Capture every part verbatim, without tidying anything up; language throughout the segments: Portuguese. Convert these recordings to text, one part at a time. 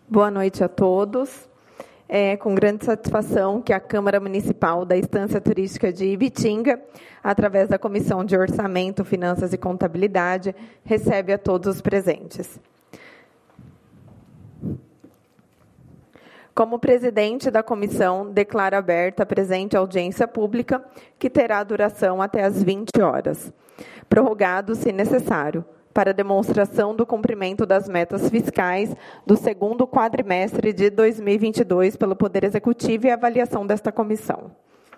Boa noite a todos. É com grande satisfação que a Câmara Municipal da Estância Turística de Ibitinga, através da Comissão de Orçamento, Finanças e Contabilidade, recebe a todos os presentes. Como presidente da comissão, declaro aberta a presente audiência pública, que terá duração até às vinte horas, prorrogado, se necessário, para demonstração do cumprimento das metas fiscais do segundo quadrimestre de dois mil e vinte e dois pelo Poder Executivo e avaliação desta comissão.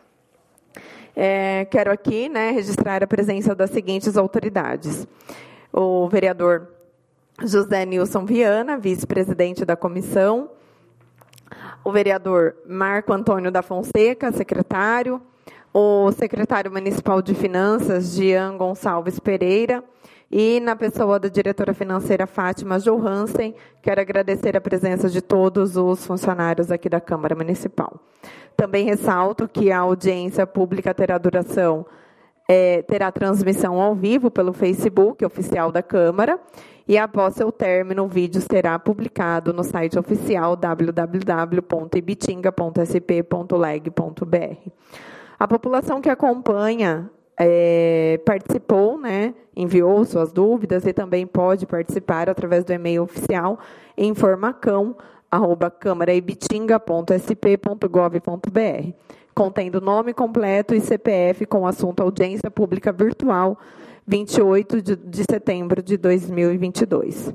É, quero aqui né, registrar a presença das seguintes autoridades. O vereador José Nilson Viana, vice-presidente da comissão. O vereador Marco Antônio da Fonseca, secretário. O secretário municipal de Finanças, Jean Gonçalves Pereira. E, na pessoa da diretora financeira Fátima Johansen, quero agradecer a presença de todos os funcionários aqui da Câmara Municipal. Também ressalto que a audiência pública terá duração, é, terá transmissão ao vivo pelo Facebook oficial da Câmara, e após seu término, o vídeo será publicado no site oficial w w w ponto ibitinga ponto s p ponto leg ponto b r. A população que acompanha É, participou, né, enviou suas dúvidas e também pode participar através do e-mail oficial informacão arroba câmara ibitinga ponto s p ponto gov ponto b r, contendo nome completo e C P F com assunto audiência pública virtual, vinte e oito de setembro de dois mil e vinte e dois.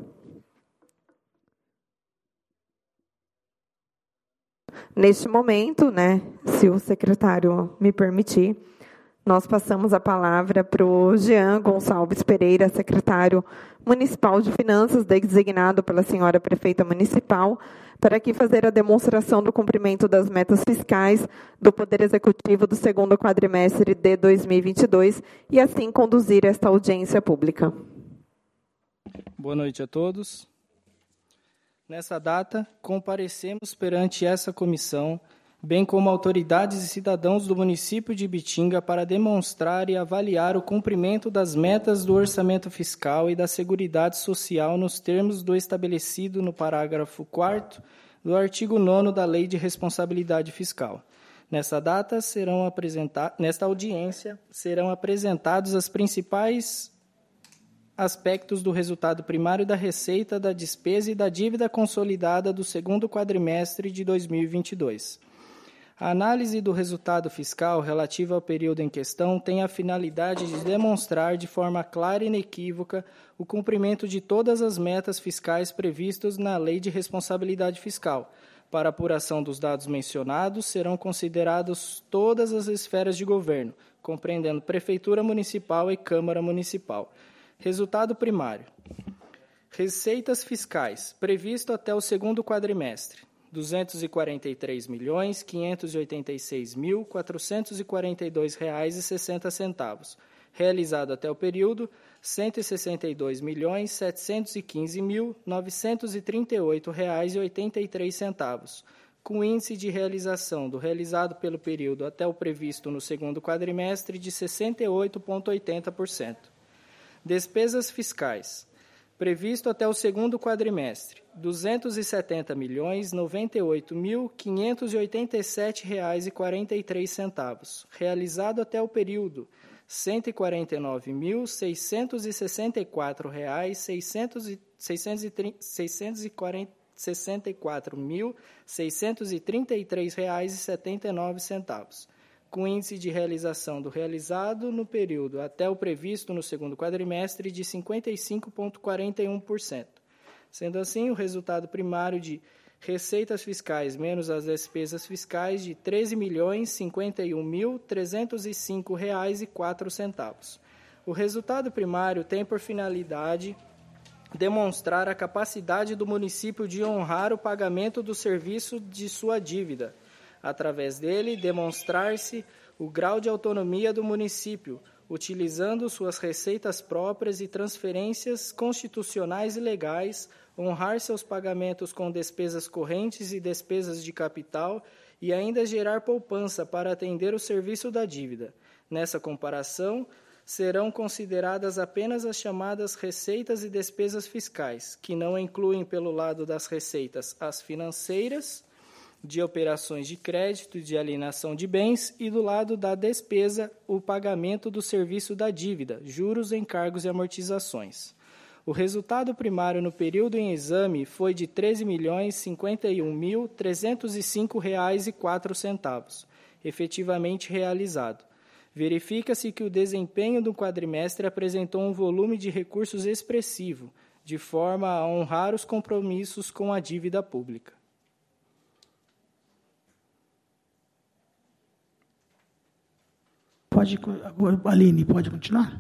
Neste momento, né, se o secretário me permitir, nós passamos a palavra para o Jean Gonçalves Pereira, secretário municipal de Finanças, designado pela senhora prefeita municipal, para aqui fazer a demonstração do cumprimento das metas fiscais do Poder Executivo do segundo quadrimestre de dois mil e vinte e dois e assim conduzir esta audiência pública. Boa noite a todos. Nessa data, comparecemos perante essa comissão, bem como autoridades e cidadãos do município de Ibitinga, para demonstrar e avaliar o cumprimento das metas do orçamento fiscal e da Seguridade Social nos termos do estabelecido no parágrafo quarto do artigo nono da Lei de Responsabilidade Fiscal. Nessa data, serão apresenta- nesta audiência, serão apresentados os principais aspectos do resultado primário da receita, da despesa e da dívida consolidada do segundo quadrimestre de dois mil e vinte e dois. A análise do resultado fiscal relativa ao período em questão tem a finalidade de demonstrar de forma clara e inequívoca o cumprimento de todas as metas fiscais previstas na Lei de Responsabilidade Fiscal. Para a apuração dos dados mencionados, serão consideradas todas as esferas de governo, compreendendo Prefeitura Municipal e Câmara Municipal. Resultado primário. Receitas fiscais, previsto até o segundo quadrimestre. duzentos e quarenta e três milhões, quinhentos e oitenta e seis mil, quatrocentos e quarenta e dois reais e sessenta centavos. Realizado até o período, cento e sessenta e dois milhões, setecentos e quinze mil, novecentos e trinta e oito reais e oitenta e três centavos, com índice de realização do realizado pelo período até o previsto no segundo quadrimestre de sessenta e oito vírgula oitenta por cento. Despesas fiscais. Previsto até o segundo quadrimestre, duzentos e setenta milhões, noventa e oito mil, quinhentos e oitenta e sete reais e quarenta e três centavos. Realizado até o período, cento e quarenta e nove mil, seiscentos e sessenta e quatro reais, seiscentos e sessenta e quatro mil, seiscentos e trinta e três reais e setenta e nove centavos. Com índice de realização do realizado no período até o previsto no segundo quadrimestre de cinquenta e cinco vírgula quarenta e um por cento. Sendo assim, o resultado primário de receitas fiscais menos as despesas fiscais de treze milhões, cinquenta e um mil, trezentos e cinco reais e quatro centavos. O resultado primário tem por finalidade demonstrar a capacidade do município de honrar o pagamento do serviço de sua dívida. Através dele, demonstrar-se o grau de autonomia do município, utilizando suas receitas próprias e transferências constitucionais e legais, honrar seus pagamentos com despesas correntes e despesas de capital e ainda gerar poupança para atender o serviço da dívida. Nessa comparação, serão consideradas apenas as chamadas receitas e despesas fiscais, que não incluem, pelo lado das receitas, as financeiras, de operações de crédito e de alienação de bens, e do lado da despesa, o pagamento do serviço da dívida, juros, encargos e amortizações. O resultado primário no período em exame foi de treze milhões cinquenta e um mil trezentos e cinco reais e quatro centavos, efetivamente realizado. Verifica-se que o desempenho do quadrimestre apresentou um volume de recursos expressivo, de forma a honrar os compromissos com a dívida pública. Pode, Aline, pode continuar?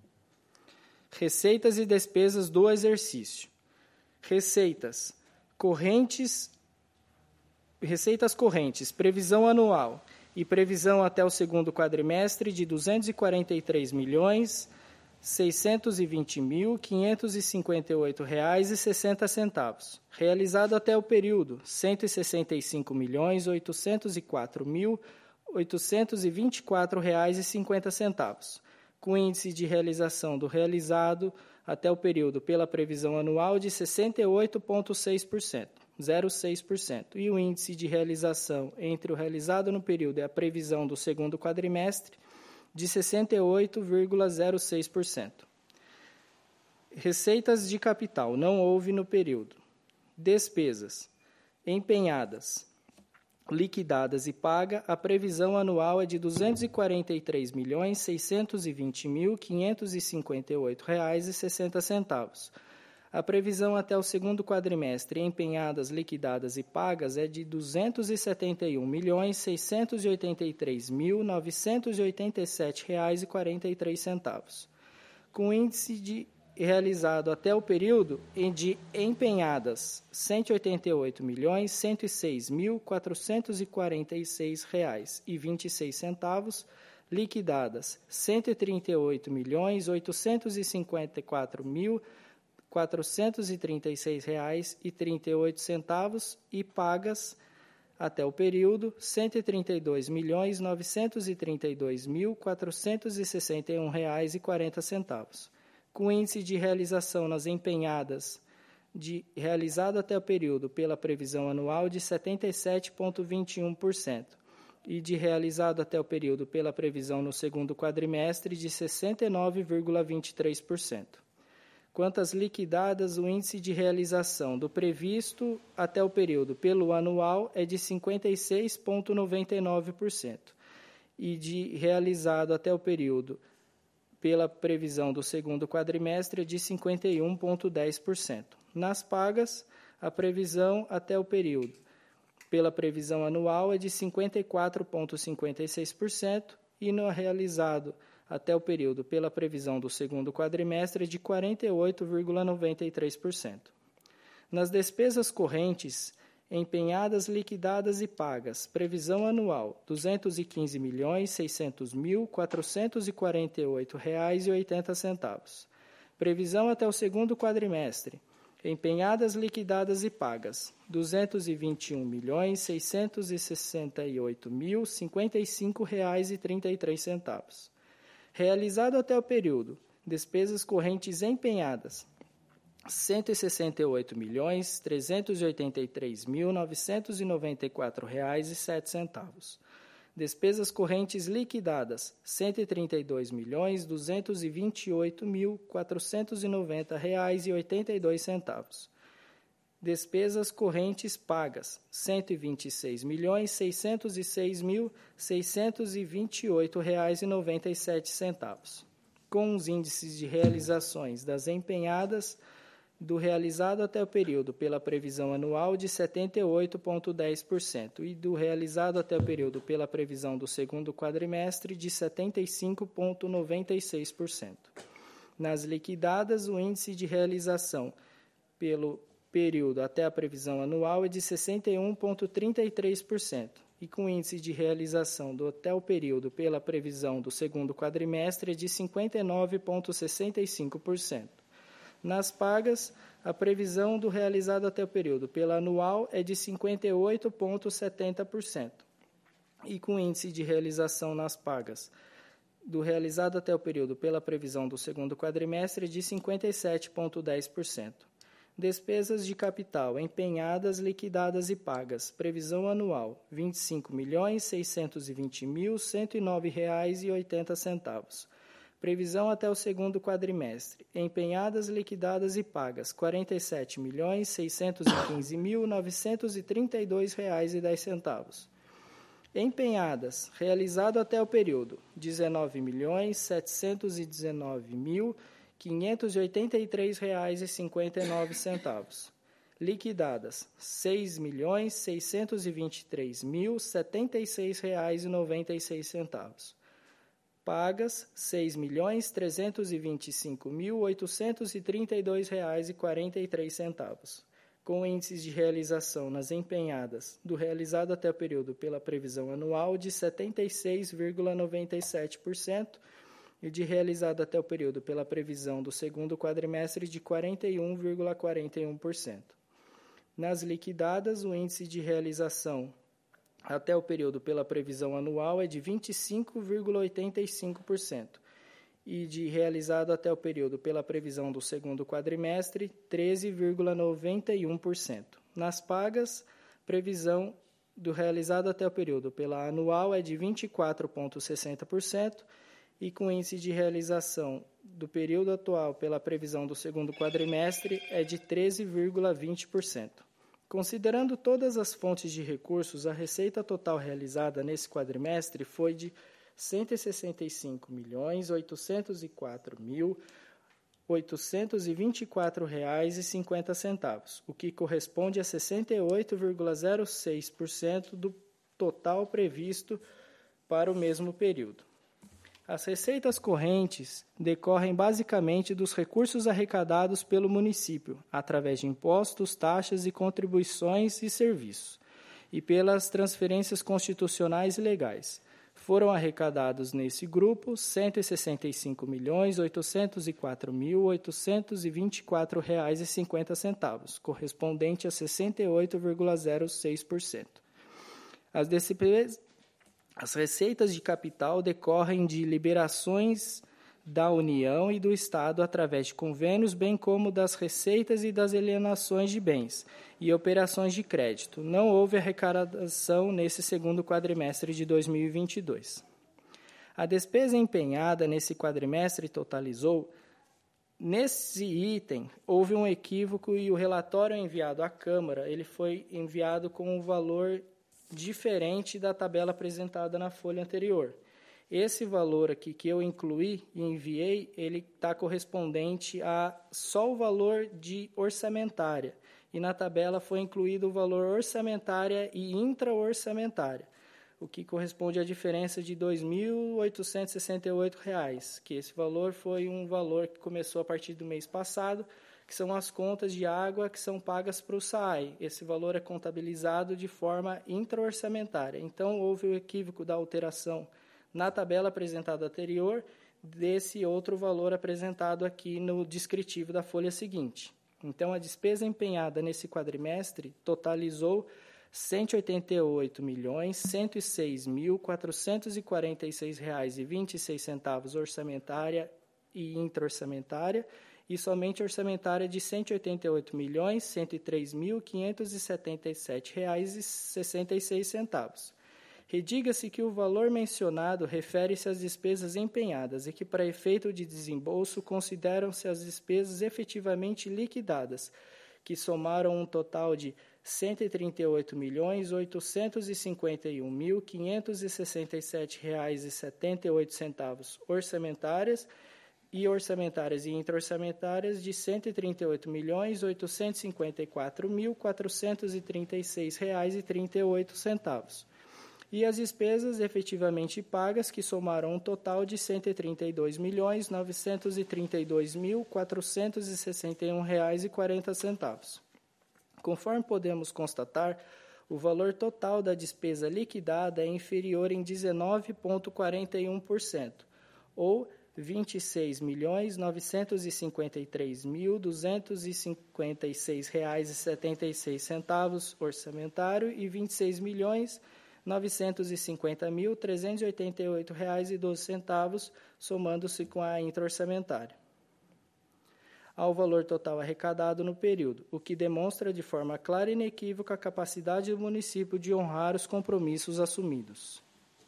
Receitas e despesas do exercício. Receitas correntes, receitas correntes, previsão anual e previsão até o segundo quadrimestre de duzentos e quarenta e três milhões seiscentos e vinte mil quinhentos e cinquenta e oito reais e sessenta centavos. Realizado até o período, cento e sessenta e cinco milhões oitocentos e quatro mil oitocentos e vinte e quatro reais e cinquenta centavos, com índice de realização do realizado até o período pela previsão anual de sessenta e oito vírgula seis por cento, zero vírgula seis por cento, e o índice de realização entre o realizado no período e a previsão do segundo quadrimestre de sessenta e oito vírgula zero seis por cento. Receitas de capital, não houve no período. Despesas empenhadas, liquidadas e paga, a previsão anual é de duzentos e quarenta e três milhões seiscentos e vinte mil quinhentos e cinquenta e oito reais e sessenta centavos. A previsão até o segundo quadrimestre empenhadas, liquidadas e pagas é de duzentos e setenta e um milhões seiscentos e oitenta e três mil novecentos e oitenta e sete reais e quarenta e três centavos, com índice de realizado até o período de empenhadas cento e oitenta e oito milhões cento e seis mil quatrocentos e quarenta e seis reais e vinte e seis centavos, liquidadas cento e trinta e oito milhões oitocentos e cinquenta e quatro mil quatrocentos e trinta e seis reais e trinta e oito centavos e pagas até o período cento e trinta e dois milhões novecentos e trinta e dois mil quatrocentos e sessenta e um reais e quarenta centavos, com índice de realização nas empenhadas de realizado até o período pela previsão anual de setenta e sete vírgula vinte e um por cento e de realizado até o período pela previsão no segundo quadrimestre de sessenta e nove vírgula vinte e três por cento. Quanto às liquidadas, o índice de realização do previsto até o período pelo anual é de cinquenta e seis vírgula noventa e nove por cento e de realizado até o período pela previsão do segundo quadrimestre é de cinquenta e um vírgula dez por cento. Nas pagas, a previsão até o período pela previsão anual é de cinquenta e quatro vírgula cinquenta e seis por cento e no realizado até o período pela previsão do segundo quadrimestre é de quarenta e oito vírgula noventa e três por cento. Nas despesas correntes, empenhadas, liquidadas e pagas, previsão anual, duzentos e quinze milhões seiscentos mil quatrocentos e quarenta e oito reais e oitenta centavos. Previsão até o segundo quadrimestre, empenhadas, liquidadas e pagas, duzentos e vinte e um milhões seiscentos e sessenta e oito mil cinquenta e cinco reais e trinta e três centavos. Realizado até o período, despesas correntes empenhadas, cento e sessenta e oito milhões trezentos e oitenta e três mil novecentos e noventa e quatro reais e sete centavos. Despesas correntes liquidadas, cento e trinta e dois milhões duzentos e vinte e oito mil quatrocentos e noventa reais e oitenta e dois centavos. Despesas correntes pagas, cento e vinte e seis milhões seiscentos e seis mil seiscentos e vinte e oito reais e noventa e sete centavos. Com os índices de realizações das empenhadas do realizado até o período pela previsão anual de setenta e oito vírgula dez por cento e do realizado até o período pela previsão do segundo quadrimestre de setenta e cinco vírgula noventa e seis por cento. Nas liquidadas, o índice de realização pelo período até a previsão anual é de sessenta e um vírgula trinta e três por cento e com índice de realização do até o período pela previsão do segundo quadrimestre é de cinquenta e nove vírgula sessenta e cinco por cento. Nas pagas, a previsão do realizado até o período pela anual é de cinquenta e oito vírgula setenta por cento e com índice de realização nas pagas do realizado até o período pela previsão do segundo quadrimestre de cinquenta e sete vírgula dez por cento. Despesas de capital empenhadas, liquidadas e pagas. Previsão anual, vinte e cinco milhões seiscentos e vinte mil cento e nove reais e oitenta centavos. Previsão até o segundo quadrimestre. Empenhadas, liquidadas e pagas, quarenta e sete milhões seiscentos e quinze mil novecentos e trinta e dois reais e dez centavos. Empenhadas, realizado até o período, dezenove milhões setecentos e dezenove mil quinhentos e oitenta e três reais e cinquenta e nove centavos. Liquidadas, seis milhões seiscentos e vinte e três mil setenta e seis reais e noventa e seis centavos. Pagas, seis milhões trezentos e vinte e cinco mil oitocentos e trinta e dois reais e quarenta e três centavos. Com índices de realização nas empenhadas do realizado até o período pela previsão anual de setenta e seis vírgula noventa e sete por cento e de realizado até o período pela previsão do segundo quadrimestre de quarenta e um vírgula quarenta e um por cento. Nas liquidadas, o índice de realização até o período pela previsão anual é de vinte e cinco vírgula oitenta e cinco por cento e de realizado até o período pela previsão do segundo quadrimestre, treze vírgula noventa e um por cento. Nas pagas, previsão do realizado até o período pela anual é de vinte e quatro vírgula sessenta por cento e com índice de realização do período atual pela previsão do segundo quadrimestre é de treze vírgula vinte por cento. Considerando todas as fontes de recursos, a receita total realizada nesse quadrimestre foi de cento e sessenta e cinco milhões oitocentos e quatro mil oitocentos e vinte e quatro reais e cinquenta centavos, o que corresponde a sessenta e oito vírgula zero seis por cento do total previsto para o mesmo período. As receitas correntes decorrem basicamente dos recursos arrecadados pelo município, através de impostos, taxas e contribuições e serviços, e pelas transferências constitucionais e legais. Foram arrecadados nesse grupo cento e sessenta e cinco milhões oitocentos e quatro mil oitocentos e vinte e quatro reais e cinquenta centavos, correspondente a sessenta e oito vírgula zero seis por cento. As despesas As receitas de capital decorrem de liberações da União e do Estado através de convênios, bem como das receitas e das alienações de bens e operações de crédito. Não houve arrecadação nesse segundo quadrimestre de dois mil e vinte e dois. A despesa empenhada nesse quadrimestre totalizou. Nesse item, houve um equívoco e o relatório enviado à Câmara ele foi enviado com um valor diferente da tabela apresentada na folha anterior. Esse valor aqui que eu incluí e enviei, ele está correspondente a só o valor de orçamentária. E na tabela foi incluído o valor orçamentária e intra-orçamentária, o que corresponde à diferença de dois mil oitocentos e sessenta e oito reais, que esse valor foi um valor que começou a partir do mês passado, que são as contas de água que são pagas para o S A I. Esse valor é contabilizado de forma intra-orçamentária. Então, houve o equívoco da alteração na tabela apresentada anterior desse outro valor apresentado aqui no descritivo da folha seguinte. Então, a despesa empenhada nesse quadrimestre totalizou cento e oitenta e oito milhões cento e seis mil quatrocentos e quarenta e seis reais e vinte e seis centavos orçamentária e intra-orçamentária, e somente orçamentária de cento e oitenta e oito milhões cento e três mil quinhentos e setenta e sete reais e sessenta e seis centavos. Rediga-se que o valor mencionado refere-se às despesas empenhadas e que, para efeito de desembolso, consideram-se as despesas efetivamente liquidadas, que somaram um total de cento e trinta e oito milhões oitocentos e cinquenta e um mil quinhentos e sessenta e sete reais e setenta e oito centavos orçamentárias e orçamentárias e intra-orçamentárias de cento e trinta e oito milhões oitocentos e cinquenta e quatro mil quatrocentos e trinta e seis reais e trinta e oito centavos. E as despesas efetivamente pagas, que somaram um total de cento e trinta e dois milhões novecentos e trinta e dois mil quatrocentos e sessenta e um reais e quarenta centavos. Conforme podemos constatar, o valor total da despesa liquidada é inferior em dezenove vírgula quarenta e um por cento, ou vinte e seis milhões novecentos e cinquenta e três mil duzentos e cinquenta e seis reais e setenta e seis centavos orçamentário e vinte e seis milhões novecentos e cinquenta mil, trezentos e oitenta e oito reais e doze centavos, somando-se com a intra-orçamentária, ao valor total arrecadado no período, o que demonstra de forma clara e inequívoca a capacidade do município de honrar os compromissos assumidos.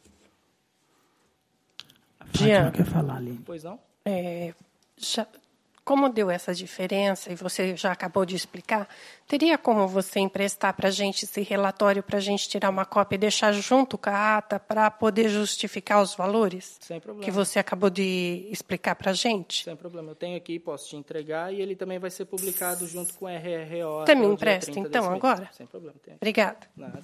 A Fátima Jean, quer falar, Aline. Pois não? É, já, como deu essa diferença, e você já acabou de explicar, teria como você emprestar para a gente esse relatório, para a gente tirar uma cópia e deixar junto com a ata, para poder justificar os valores? Sem problema. Que você acabou de explicar para a gente? Sem problema. Eu tenho aqui, posso te entregar, e ele também vai ser publicado junto com o R R O. Você me empresta, então, agora? Sem problema. Tem. Obrigada. Nada.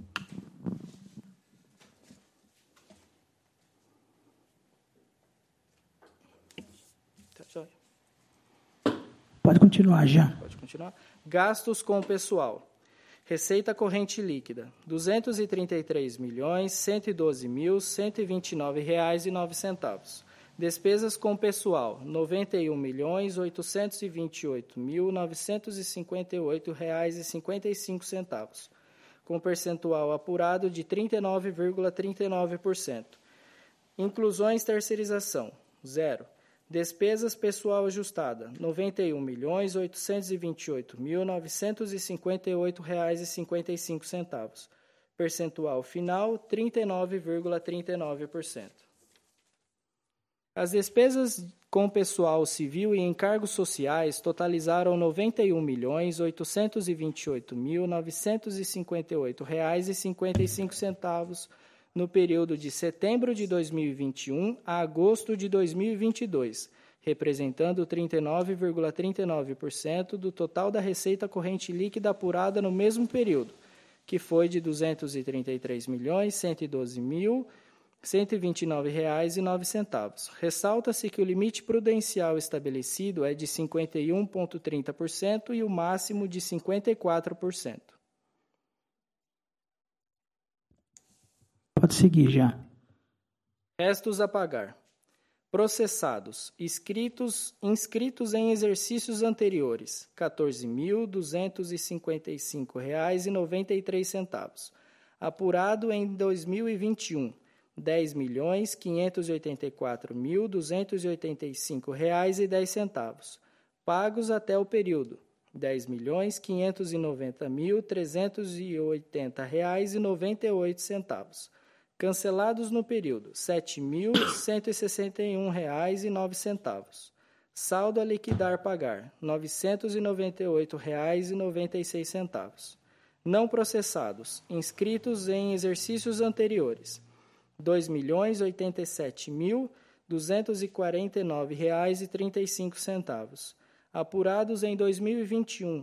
Tá, joia. Pode continuar, Jean. Pode continuar. Gastos com o pessoal. Receita corrente líquida, duzentos e trinta e três milhões, cento e doze mil, cento e vinte e nove reais e nove centavos. Despesas com o pessoal, noventa e um milhões, oitocentos e vinte e oito mil, novecentos e cinquenta e oito reais e cinquenta e cinco centavos, com percentual apurado de trinta e nove vírgula trinta e nove por cento. Inclusões terceirização, zero. Despesas pessoal ajustada, noventa e um milhões, oitocentos e vinte e oito mil, novecentos e cinquenta e oito reais e cinquenta e cinco centavos. Percentual final, trinta e nove vírgula trinta e nove por cento. As despesas com pessoal civil e encargos sociais totalizaram noventa e um milhões, oitocentos e vinte e oito mil, novecentos e cinquenta e oito reais e cinquenta e cinco centavos, no período de setembro de dois mil e vinte e um a agosto de dois mil e vinte e dois, representando trinta e nove vírgula trinta e nove por cento do total da receita corrente líquida apurada no mesmo período, que foi de duzentos e trinta e três milhões, cento e doze mil, cento e vinte e nove reais e nove centavos. Ressalta-se que o limite prudencial estabelecido é de cinquenta e um vírgula trinta por cento e o máximo de cinquenta e quatro por cento. Pode seguir, Jean. Restos a pagar. Processados, inscritos, inscritos em exercícios anteriores, quatorze mil duzentos e cinquenta e cinco reais e noventa e três centavos. Apurado em dois mil e vinte e um, dez milhões quinhentos e oitenta e quatro mil duzentos e oitenta e cinco reais e dez centavos. Pagos até o período, dez milhões quinhentos e noventa mil trezentos e oitenta reais e noventa e oito centavos. Cancelados no período, sete mil cento e sessenta e um reais e nove centavos. Saldo a liquidar pagar, novecentos e noventa e oito reais e noventa e seis centavos. Não processados, inscritos em exercícios anteriores, dois milhões oitenta e sete mil duzentos e quarenta e nove reais e trinta e cinco centavos. Apurados em dois mil e vinte e um,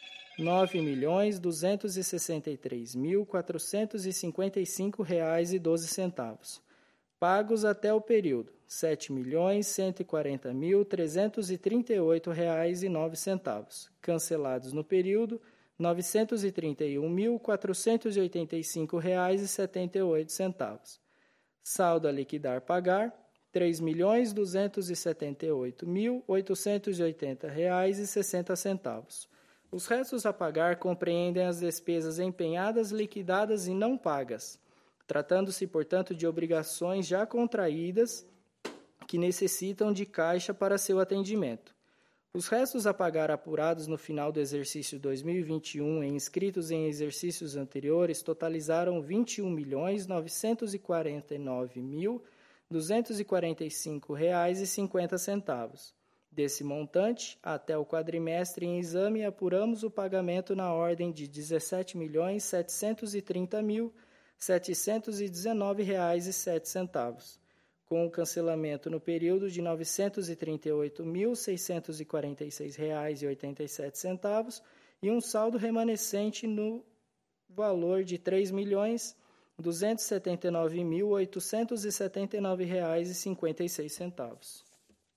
nove milhões duzentos e sessenta e três mil quatrocentos e cinquenta e cinco reais e doze centavos. Pagos até o período, sete milhões cento e quarenta mil trezentos e trinta e oito reais e nove centavos. Cancelados no período, novecentos e trinta e um mil quatrocentos e oitenta e cinco reais e setenta e oito centavos. Saldo a liquidar pagar, três milhões duzentos e setenta e oito mil oitocentos e oitenta reais e sessenta centavos. Os restos a pagar compreendem as despesas empenhadas, liquidadas e não pagas, tratando-se, portanto, de obrigações já contraídas que necessitam de caixa para seu atendimento. Os restos a pagar apurados no final do exercício dois mil e vinte e um e inscritos em exercícios anteriores totalizaram vinte e um milhões novecentos e quarenta e nove mil duzentos e quarenta e cinco reais e cinquenta centavos. Desse montante, até o quadrimestre em exame, apuramos o pagamento na ordem de dezessete milhões setecentos e trinta mil setecentos e dezenove reais e sete centavos, com o cancelamento no período de novecentos e trinta e oito mil seiscentos e quarenta e seis reais e oitenta e sete centavos e um saldo remanescente no valor de três milhões duzentos e setenta e nove mil oitocentos e setenta e nove reais e cinquenta e seis centavos.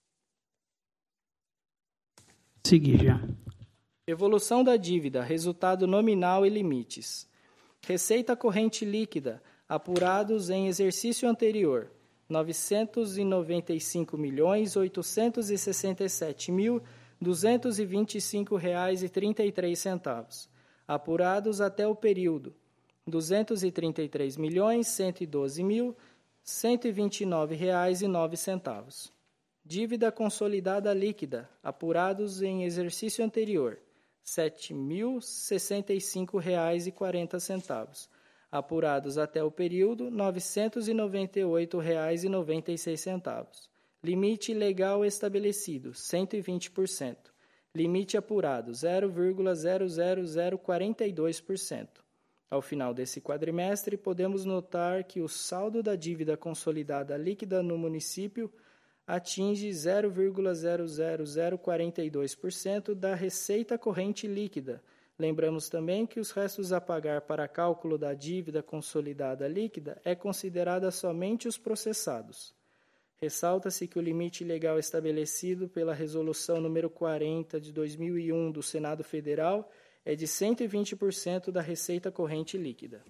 Seguir, Jean. Evolução da dívida, resultado nominal e limites. Receita corrente líquida, apurados em exercício anterior, novecentos e noventa e cinco milhões oitocentos e sessenta e sete mil duzentos e vinte e cinco reais e trinta e três centavos. Apurados até o período, duzentos e trinta e três milhões, cento e doze mil, cento e vinte e nove reais e nove centavos. Dívida consolidada líquida, apurados em exercício anterior, sete mil, sessenta e cinco reais e quarenta centavos. Apurados até o período, novecentos e noventa e oito reais e noventa e seis centavos. Limite legal estabelecido, cento e vinte por cento. Limite apurado, zero vírgula zero zero zero quatro dois por cento. Ao final desse quadrimestre, podemos notar que o saldo da dívida consolidada líquida no município atinge zero vírgula zero zero zero quatro dois por cento da receita corrente líquida. Lembramos também que os restos a pagar para cálculo da dívida consolidada líquida é considerada somente os processados. Ressalta-se que o limite legal estabelecido pela Resolução número quarenta de dois mil e um do Senado Federal é de cento e vinte por cento da receita corrente líquida.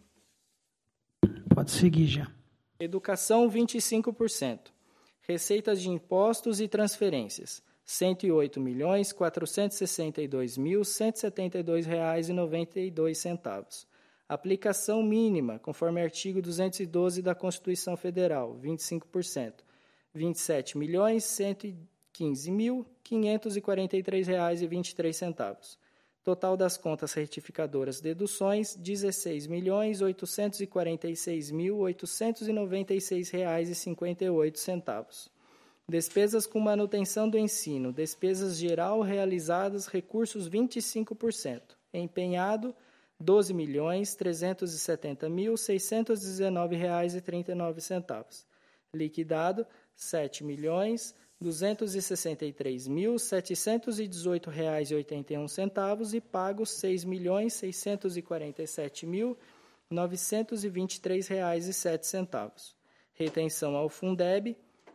Pode seguir já. Educação, vinte e cinco por cento. Receitas de impostos e transferências, cento e oito milhões, quatrocentos e sessenta e dois mil, cento e setenta e dois reais e noventa e dois centavos. Aplicação mínima, conforme artigo duzentos e doze da Constituição Federal, vinte e cinco por cento, vinte e sete milhões, cento e quinze mil, quinhentos e quarenta e três reais e vinte e três centavos. Total das contas retificadoras deduções, dezesseis milhões, oitocentos e quarenta e seis mil, oitocentos e noventa e seis reais e cinquenta e oito centavos. Despesas com manutenção do ensino, despesas geral realizadas, recursos vinte e cinco por cento. Empenhado, doze milhões, trezentos e setenta mil, seiscentos e dezenove reais e trinta e nove centavos. Liquidado, sete milhões, duzentos e sessenta e três mil, setecentos e dezoito reais e oitenta e um centavos e pago seis milhões, seiscentos e quarenta e sete mil, novecentos e vinte e três reais e sete centavos. Retenção ao Fundeb,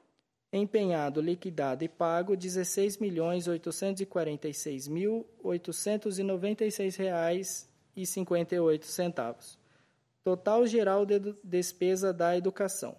empenhado, liquidado e pago dezesseis milhões, oitocentos e quarenta e seis mil, oitocentos e noventa e seis reais e cinquenta e oito centavos. Total geral de despesa da educação.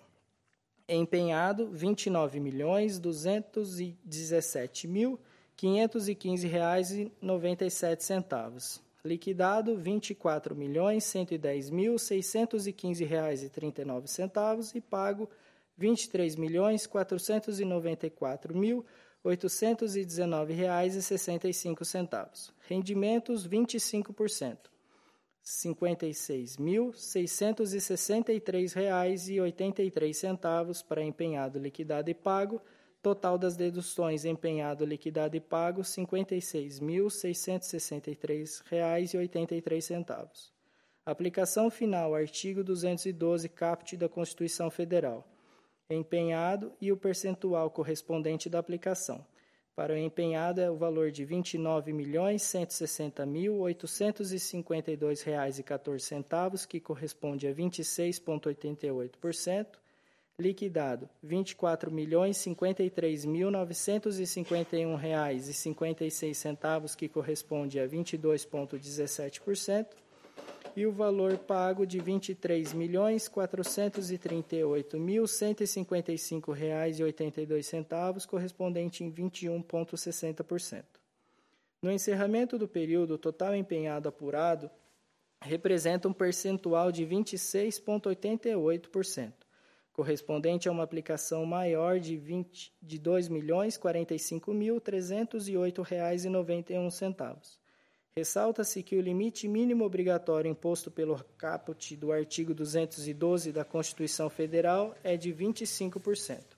Empenhado, vinte e nove milhões, duzentos e dezessete mil, quinhentos e quinze reais e noventa e sete centavos. Liquidado, vinte e quatro milhões, cento e dez mil, seiscentos e quinze reais e trinta e nove centavos e pago vinte e três milhões, quatrocentos e noventa e quatro mil, oitocentos e dezenove reais e sessenta e cinco centavos. Rendimentos, vinte e cinco por cento. cinquenta e seis mil, seiscentos e sessenta e três reais e oitenta e três centavos para empenhado, liquidado e pago. Total das deduções empenhado, liquidado e pago, cinquenta e seis mil, seiscentos e sessenta e três reais e oitenta e três centavos. Aplicação final, artigo duzentos e doze, caput da Constituição Federal. Empenhado e o percentual correspondente da aplicação. Para o empenhado é o valor de vinte e nove milhões, cento e sessenta mil, oitocentos e cinquenta e dois reais e quatorze centavos, que corresponde a vinte e seis vírgula oitenta e oito por cento. Liquidado, vinte e quatro milhões, cinquenta e três mil, novecentos e cinquenta e um reais e cinquenta e seis centavos, que corresponde a vinte e dois vírgula dezessete por cento. E o valor pago de vinte e três milhões, quatrocentos e trinta e oito mil, cento e cinquenta e cinco reais e oitenta e dois centavos, correspondente em vinte e um vírgula sessenta por cento. No encerramento do período, o total empenhado apurado representa um percentual de vinte e seis vírgula oitenta e oito por cento, correspondente a uma aplicação maior de, vinte, de dois milhões, quarenta e cinco mil, trezentos e oito reais e noventa e um centavos. Ressalta-se que o limite mínimo obrigatório imposto pelo caput do artigo duzentos e doze da Constituição Federal é de vinte e cinco por cento.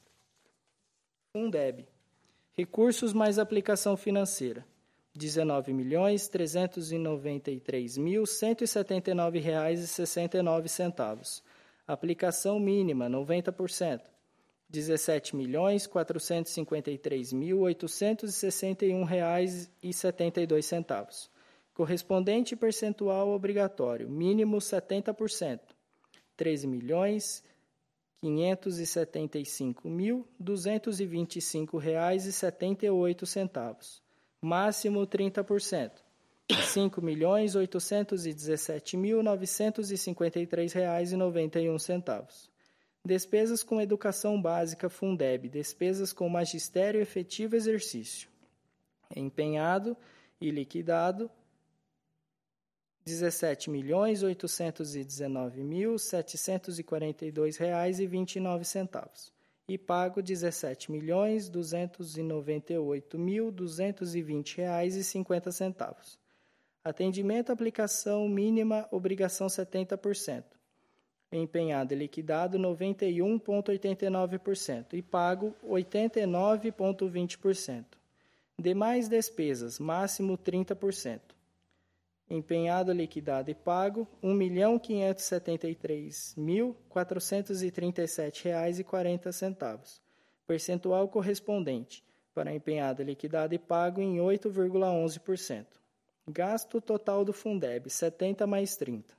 Fundeb. Recursos mais aplicação financeira. dezenove milhões, trezentos e noventa e três mil, cento e setenta e nove reais e sessenta e nove centavos. Aplicação mínima, noventa por cento. dezessete milhões, quatrocentos e cinquenta e três mil, oitocentos e sessenta e um reais e setenta e dois centavos. Correspondente percentual obrigatório, mínimo setenta por cento, treze milhões, quinhentos e setenta e cinco mil, duzentos e vinte e cinco reais e setenta e oito centavos. Máximo trinta por cento, cinco milhões, oitocentos e dezessete mil, novecentos e cinquenta e três reais e noventa e um centavos. Despesas com educação básica Fundeb, despesas com magistério efetivo exercício. Empenhado e liquidado, dezessete milhões oitocentos e dezenove mil setecentos e quarenta e dois reais e vinte e nove centavos e pago dezessete milhões duzentos e noventa e oito mil duzentos e vinte reais e cinquenta centavos. Atendimento, aplicação mínima, obrigação setenta por cento. Empenhado e liquidado noventa e um vírgula oitenta e nove por cento e pago oitenta e nove vírgula vinte por cento. Demais despesas, máximo trinta por cento. Empenhado, liquidado e pago um milhão quinhentos e setenta e três mil quatrocentos e trinta e sete reais e quarenta centavos. Percentual correspondente para empenhado, liquidado e pago em oito vírgula onze por cento. Gasto total do Fundeb, setenta mais trinta.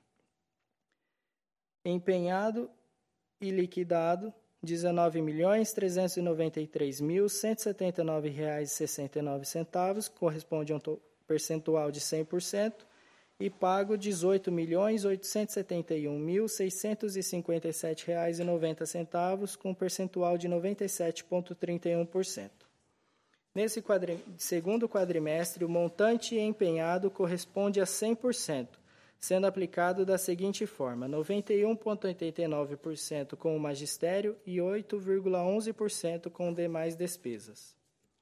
Empenhado e liquidado, dezenove milhões trezentos e noventa e três mil cento e setenta e nove reais e sessenta e nove centavos, corresponde a um percentual de cem por cento, e pago dezoito milhões oitocentos e setenta e um mil seiscentos e cinquenta e sete reais e noventa centavos, com percentual de noventa e sete vírgula trinta e um por cento. Nesse quadri... segundo quadrimestre, o montante empenhado corresponde a cem por cento, sendo aplicado da seguinte forma: noventa e um vírgula oitenta e nove por cento com o magistério e oito vírgula onze por cento com demais despesas.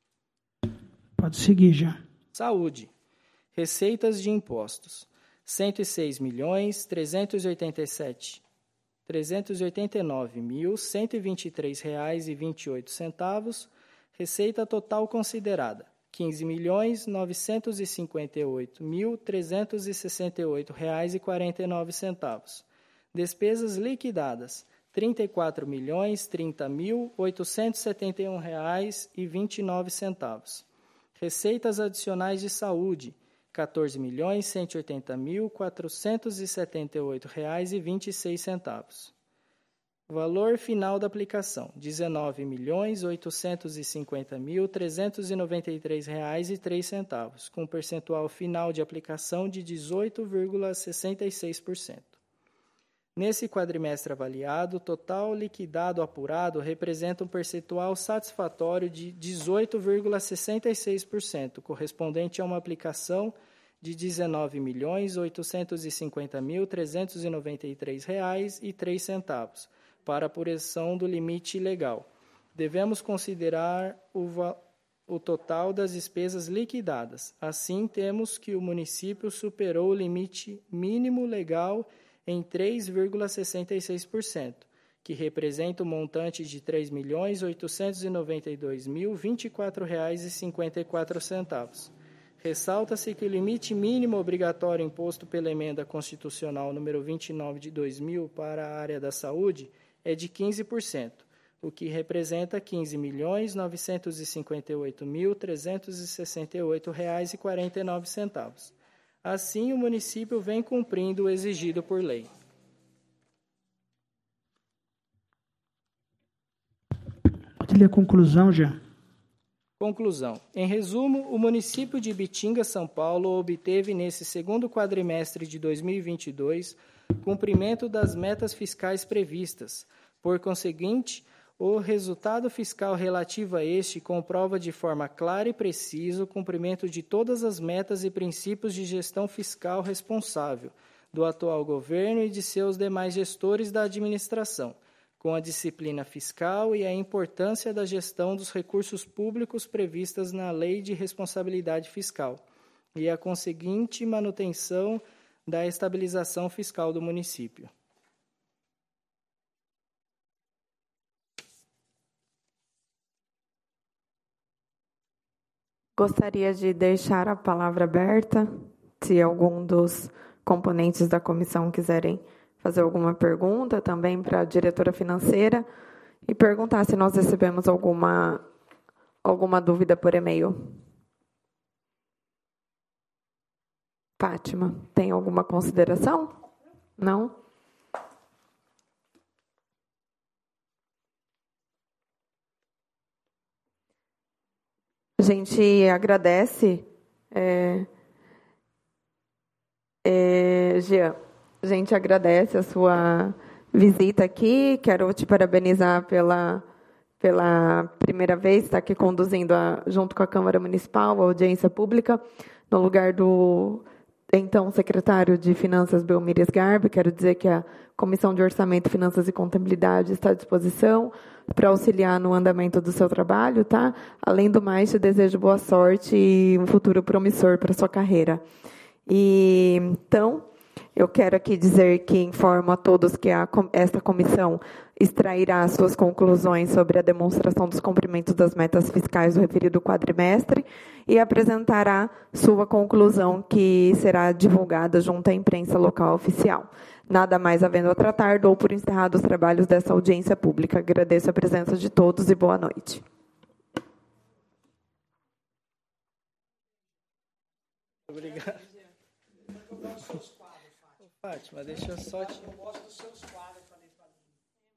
Pode seguir já. Saúde. Receitas de impostos: cento e seis milhões trezentos e oitenta e sete e nove mil cento e vinte e três reais e vinte e oito centavos. Receita total considerada: quinze milhões novecentos e cinquenta e oito mil trezentos e sessenta e oito reais e quarenta e nove centavos. Despesas liquidadas: trinta e quatro milhões trinta mil oitocentos e setenta e um reais e vinte e nove centavos. Receitas adicionais de saúde: quatorze milhões cento e oitenta mil quatrocentos e setenta e oito reais e vinte e seis centavos. Valor final da aplicação: dezenove milhões oitocentos e cinquenta mil trezentos e noventa e três reais e três centavos, com percentual final de aplicação de dezoito vírgula sessenta e seis por cento. Nesse quadrimestre avaliado, o total liquidado apurado representa um percentual satisfatório de dezoito vírgula sessenta e seis por cento, correspondente a uma aplicação de dezenove milhões oitocentos e cinquenta mil trezentos e noventa e três reais e três centavos, para apuração do limite legal. Devemos considerar o, o total das despesas liquidadas. Assim, temos que o município superou o limite mínimo legal em três vírgula sessenta e seis por cento, que representa o um montante de três milhões oitocentos e noventa e dois mil vinte e quatro reais e cinquenta e quatro centavos. Ressalta-se que o limite mínimo obrigatório imposto pela emenda constitucional número vinte e nove de dois mil para a área da saúde é de quinze por cento, o que representa quinze milhões novecentos e cinquenta e oito mil trezentos e sessenta e oito reais e quarenta e nove centavos. Assim, o município vem cumprindo o exigido por lei. Pode ler a conclusão já. Conclusão. Em resumo, o município de Ibitinga, São Paulo, obteve nesse segundo quadrimestre de dois mil e vinte e dois cumprimento das metas fiscais previstas. Por conseguinte, o resultado fiscal relativo a este comprova de forma clara e precisa o cumprimento de todas as metas e princípios de gestão fiscal responsável do atual governo e de seus demais gestores da administração, com a disciplina fiscal e a importância da gestão dos recursos públicos previstas na Lei de Responsabilidade Fiscal e a conseguinte manutenção da estabilização fiscal do município. Gostaria de deixar a palavra aberta, se algum dos componentes da comissão quiserem fazer alguma pergunta também para a diretora financeira e perguntar se nós recebemos alguma, alguma dúvida por e-mail. Fátima, tem alguma consideração? Não? A gente agradece, é, é, Jean, a gente agradece a sua visita aqui, quero te parabenizar pela, pela primeira vez estar aqui conduzindo, a, junto com a Câmara Municipal, a audiência pública, no lugar do então, secretário de Finanças, Belmires Garbi, quero dizer que a Comissão de Orçamento, Finanças e Contabilidade está à disposição para auxiliar no andamento do seu trabalho, tá? Além do mais, te desejo boa sorte e um futuro promissor para a sua carreira. E, então, eu quero aqui dizer que informo a todos que a, esta comissão extrairá as suas conclusões sobre a demonstração dos cumprimentos das metas fiscais do referido quadrimestre e apresentará sua conclusão, que será divulgada junto à imprensa local oficial. Nada mais havendo a tratar, dou por encerrados os trabalhos dessa audiência pública. Agradeço a presença de todos e boa noite. Obrigado. Fátima, deixa eu só te...